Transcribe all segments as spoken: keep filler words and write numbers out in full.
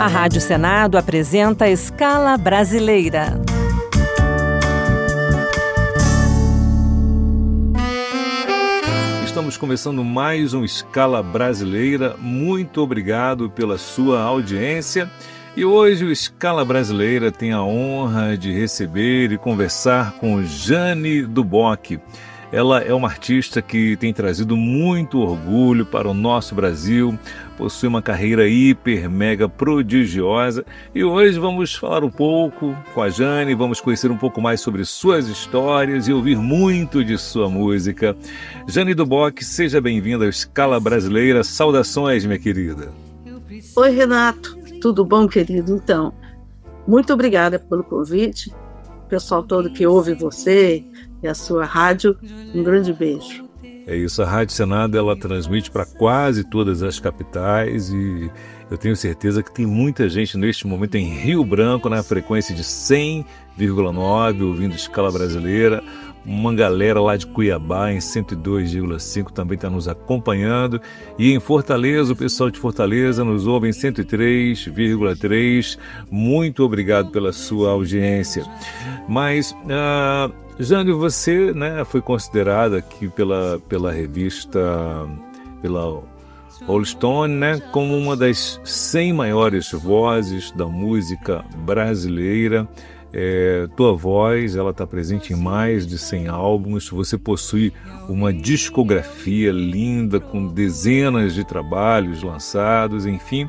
A Rádio Senado apresenta Escala Brasileira. Estamos começando mais um Escala Brasileira. Muito obrigado pela sua audiência. E hoje o Escala Brasileira tem a honra de receber e conversar com Jane Duboc. Ela é uma artista que tem trazido muito orgulho para o nosso Brasil, possui uma carreira hiper, mega prodigiosa. E hoje vamos falar um pouco com a Jane, vamos conhecer um pouco mais sobre suas histórias e ouvir muito de sua música. Jane Duboc, seja bem-vinda ao Escala Brasileira. Saudações, minha querida. Oi, Renato. Tudo bom, querido? Então, muito obrigada pelo convite. O pessoal todo que ouve você e a sua rádio, um grande beijo. É isso, a Rádio Senado, ela transmite para quase todas as capitais e eu tenho certeza que tem muita gente neste momento em Rio Branco, na frequência de cem vírgula nove, ouvindo Escala Brasileira. Uma galera lá de Cuiabá, em cento e dois vírgula cinco, também está nos acompanhando. E em Fortaleza, o pessoal de Fortaleza nos ouve em cento e três vírgula três. Muito obrigado pela sua audiência. Mas, uh, Jane, você, né, foi considerada aqui pela, pela revista, pela Rolling Stone, né, como uma das cem maiores vozes da música brasileira. É, tua voz, ela está presente em mais de cem álbuns, você possui uma discografia linda com dezenas de trabalhos lançados, enfim.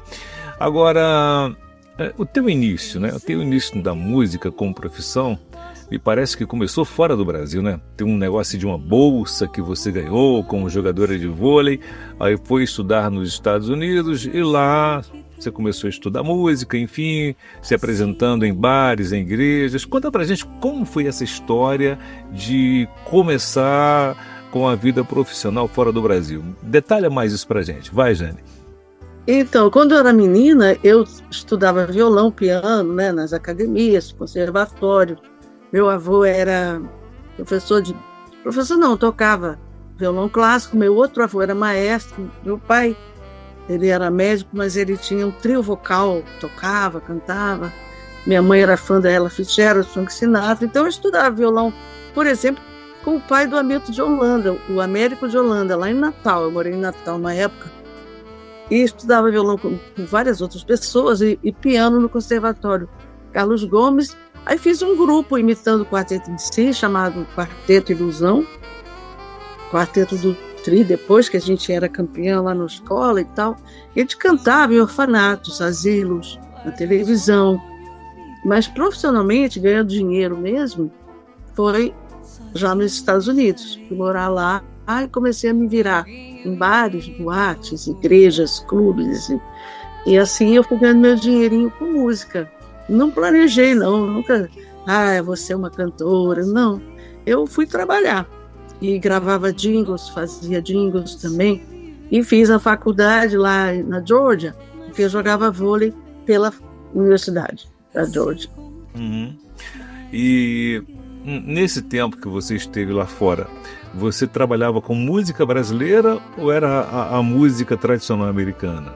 Agora, é, o teu início, né? O teu início da música como profissão, me parece que começou fora do Brasil, né? Tem um negócio de uma bolsa que você ganhou como jogadora de vôlei, aí foi estudar nos Estados Unidos e lá você começou a estudar música, enfim, se apresentando em bares, em igrejas. Conta pra gente como foi essa história de começar com a vida profissional fora do Brasil. Detalha mais isso pra gente. Vai, Jane. Então, quando eu era menina, eu estudava violão, piano, né, nas academias, conservatório. Meu avô era professor de... Professor não, tocava violão clássico. Meu outro avô era maestro. Meu pai... Ele era médico, mas ele tinha um trio vocal, tocava, cantava. Minha mãe era fã da Ella Fitzgerald, Frank Sinatra. Então eu estudava violão, por exemplo, com o pai do Hamilton de Holanda, o Américo de Holanda, lá em Natal. Eu morei em Natal na época. E estudava violão com, com várias outras pessoas e, e piano no conservatório Carlos Gomes. Aí fiz um grupo imitando o quarteto de si, chamado Quarteto Ilusão. Quarteto do Tri, depois que a gente era campeão lá na escola e tal. A gente cantava em orfanatos, asilos, na televisão. Mas profissionalmente, ganhando dinheiro mesmo, foi já nos Estados Unidos. Fui morar lá e comecei a me virar em bares, boates, igrejas, clubes. E, e assim eu fui ganhando meu dinheirinho com música. Não planejei, não. Nunca, ah, eu vou ser uma cantora. Não. Eu fui trabalhar. E gravava jingles, fazia jingles também. E fiz a faculdade lá na Georgia, porque eu jogava vôlei pela Universidade da Georgia. Uhum. E nesse tempo que você esteve lá fora, você trabalhava com música brasileira ou era a, a música tradicional americana?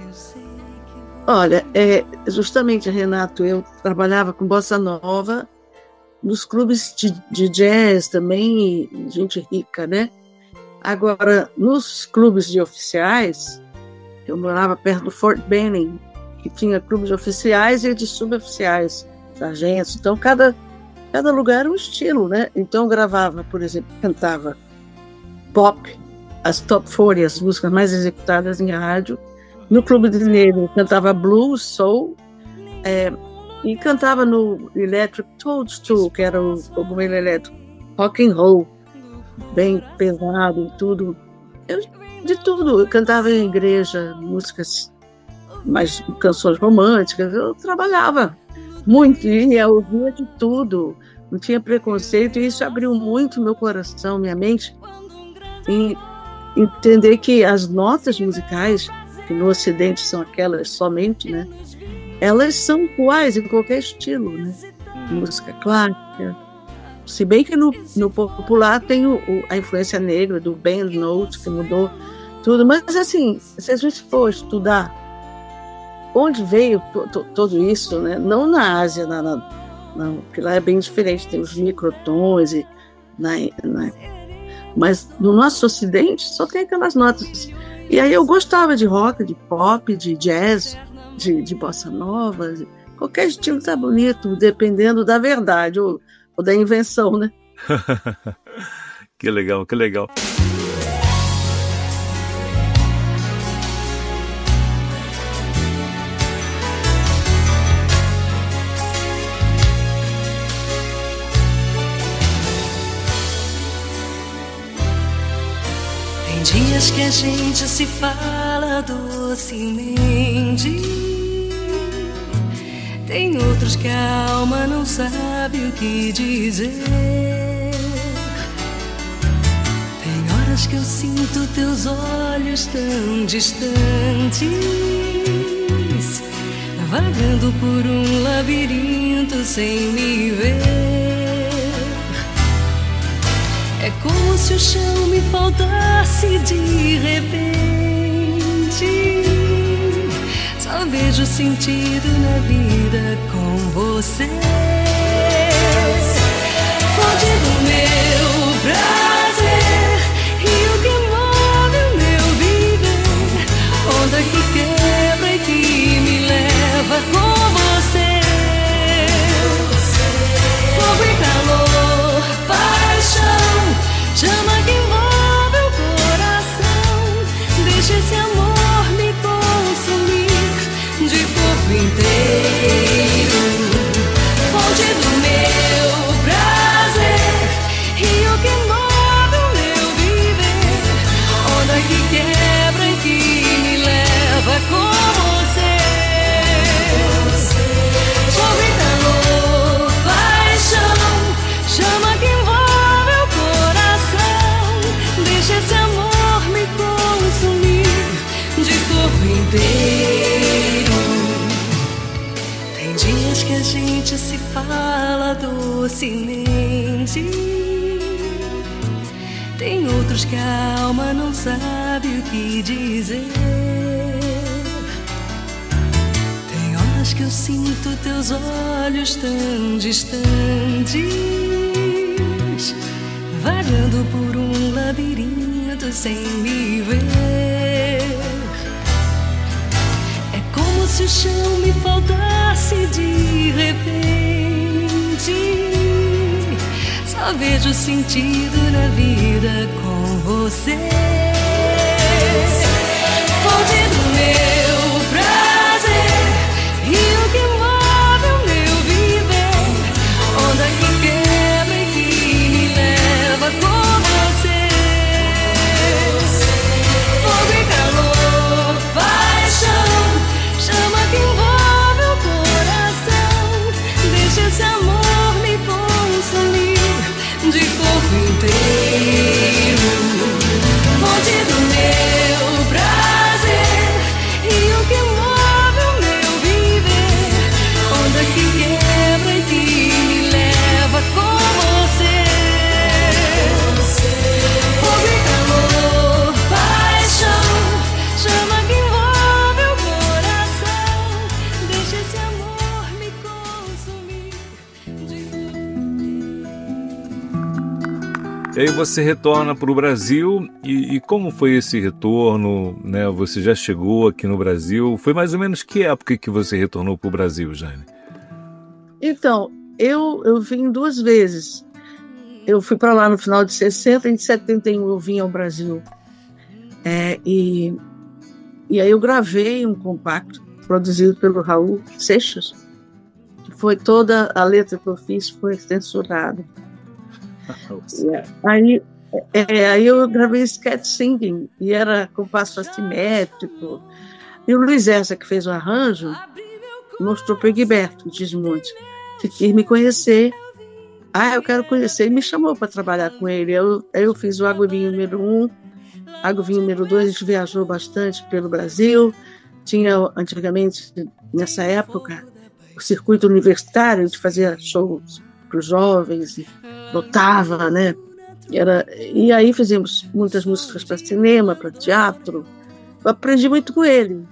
Olha, é, justamente, Renato, eu trabalhava com bossa nova, nos clubes de, de jazz também, gente rica, né? Agora, nos clubes de oficiais, eu morava perto do Fort Benning, que tinha clubes de oficiais e de suboficiais, sargentos. Então, cada, cada lugar era um estilo, né? Então, eu gravava, por exemplo, cantava pop, as top quarenta, as músicas mais executadas em rádio. No Clube de Negro, eu cantava blues, soul, é, e cantava no Electric Toadstool, que era o cogumelo elétrico, rock and roll, bem pesado e tudo. Eu, de tudo, eu cantava em igreja, músicas, mais canções românticas. Eu trabalhava muito, ia, ouvia de tudo, não tinha preconceito, e isso abriu muito meu coração, minha mente, em entender que as notas musicais, que no Ocidente são aquelas somente, né? Elas são iguais em qualquer estilo, né? Música clássica. Se bem que no, no popular tem o, o, a influência negra do band note, que mudou tudo. Mas, assim, se a gente for estudar onde veio to, to, tudo isso, né? Não na Ásia, na, na, na, porque lá é bem diferente, tem os microtons, e, na, na, mas no nosso Ocidente só tem aquelas notas. E aí eu gostava de rock, de pop, de jazz, de, de bossa nova, de, qualquer estilo tá bonito, dependendo da verdade ou, ou da invenção, né? Que legal, que legal. Tem dias que a gente se fala docemente, tem outros que a alma não sabe o que dizer. Tem horas que eu sinto teus olhos tão distantes, vagando por um labirinto sem me ver. É como se o chão me faltasse de repente. Só vejo sentido na vida com você. Fonte do meu prazer, rio que move o meu viver, onda que quebra e que me leva com você. Fogo e calor, paixão, chama que envolve o coração. Deixa esse amor me consumir de corpo inteiro. Fonte do meu prazer, rio que move o meu viver, onda que quebra e que me leva com você. Fogo e calor, paixão, chama que envolve o coração. Deixa esse amor me consumir de corpo inteiro. Tem dias que a gente se fala docemente, tem outros que a alma não sabe o que dizer. Tem horas que eu sinto teus olhos tão distantes, vagando por um labirinto sem me ver. É como se o chão me faltasse de repente. Só vejo sentido na vida com você. Fonte do meu prazer, rio que move o meu viver, onda que quebra e que me leva com você. Fogo e calor, paixão, chama que envolve o coração. Deixa esse amor me consumir de corpo inteiro. Fonte do meu prazer, rio que move o meu viver, onda que quebra e que me leva com você. Fogo e calor, paixão, chama que envolve o coração. Deixa esse amor me consumir de E aí você retorna para o Brasil e, e como foi esse retorno, né? Você já chegou aqui no Brasil, foi mais ou menos que época que você retornou para o Brasil, Jane? Então, eu, eu vim duas vezes. Eu fui para lá no final de sessenta, em setenta e um eu vim ao Brasil. É, e, e aí eu gravei um compacto produzido pelo Raul Seixas, que foi toda a letra que eu fiz foi censurada. É, aí, é, aí eu gravei sketch singing e era compasso assimétrico. E o Luiz Essa, que fez o arranjo, mostrou para o Egberto Gismonti, que quis me conhecer. Ah, eu quero conhecer. E me chamou para trabalhar com ele. Eu, aí eu fiz o Água e Vinho número um, Água e Vinho número dois. A gente viajou bastante pelo Brasil. Tinha, antigamente, nessa época, o circuito universitário, a gente fazia shows para os jovens, e lotava, né? Era, e aí fizemos muitas músicas para cinema, para teatro. Eu aprendi muito com ele.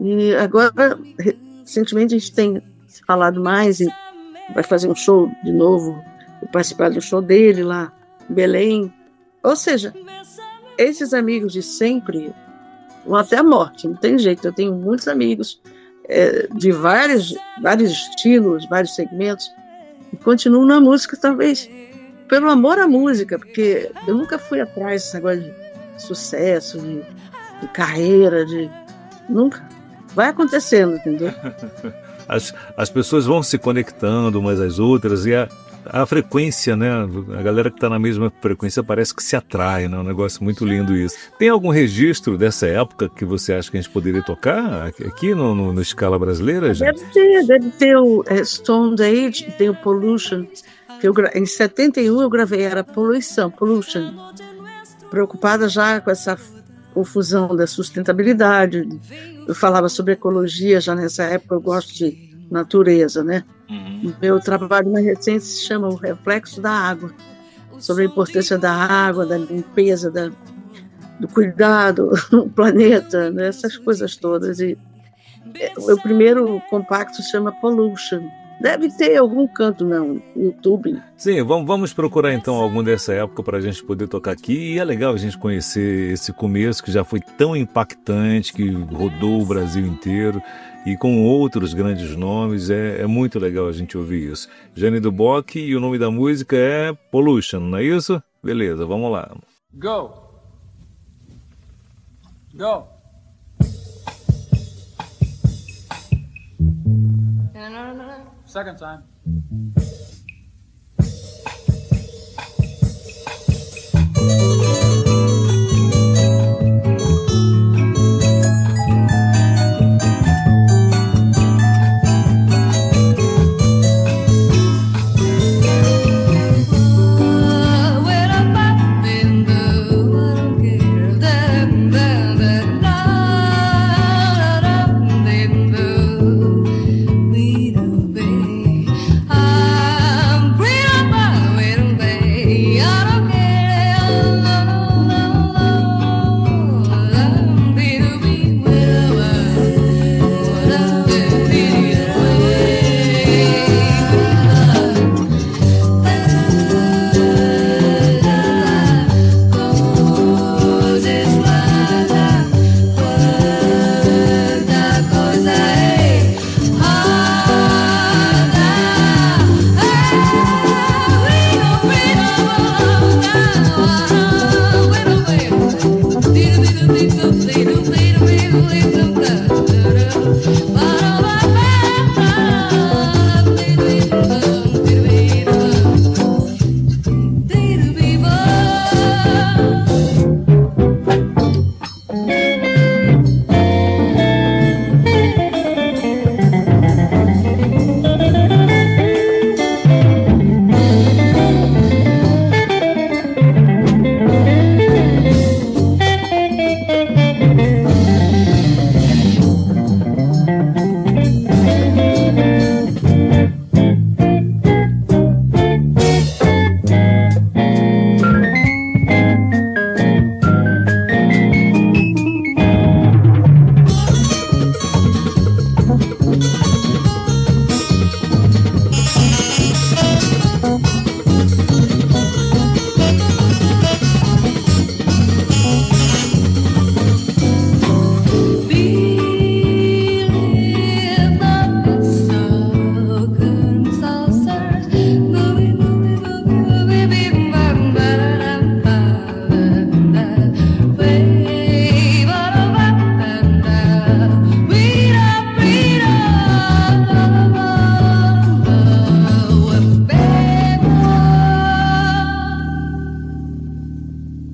E agora, recentemente, a gente tem falado mais e vai fazer um show de novo, vou participar do show dele lá em Belém. Ou seja, esses amigos de sempre vão até a morte, não tem jeito. Eu tenho muitos amigos é, de vários, vários estilos, vários segmentos, e continuo na música, talvez pelo amor à música, porque eu nunca fui atrás desse negócio de sucesso, de, de carreira, de... nunca. Vai acontecendo, entendeu? As, as pessoas vão se conectando umas às outras e a, a frequência, né? A galera que está na mesma frequência parece que se atrai, né? É um negócio muito lindo isso. Tem algum registro dessa época que você acha que a gente poderia tocar aqui no, no, no Escala Brasileira, gente? Deve ter, deve ter o é, Stone Age, tem o Pollution. Que eu, em setenta e um eu gravei, era Poluição, Pollution. Preocupada já com essa confusão da sustentabilidade. Eu falava sobre ecologia já nessa época, eu gosto de natureza, né? Uhum. Meu trabalho mais recente se chama O Reflexo da Água, sobre a importância da água, da limpeza, da, do cuidado do planeta, né? Essas coisas todas. E o primeiro compacto se chama Pollution. Deve ter algum canto no YouTube. Sim, vamos, vamos procurar então algum dessa época para a gente poder tocar aqui. E é legal a gente conhecer esse começo que já foi tão impactante, que rodou o Brasil inteiro e com outros grandes nomes. É, é muito legal a gente ouvir isso. Jane do Bock, e o nome da música é Pollution, não é isso? Beleza, vamos lá. Go! Go! Second time.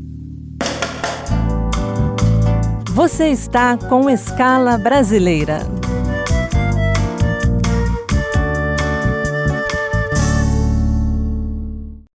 Você está com Escala Brasileira.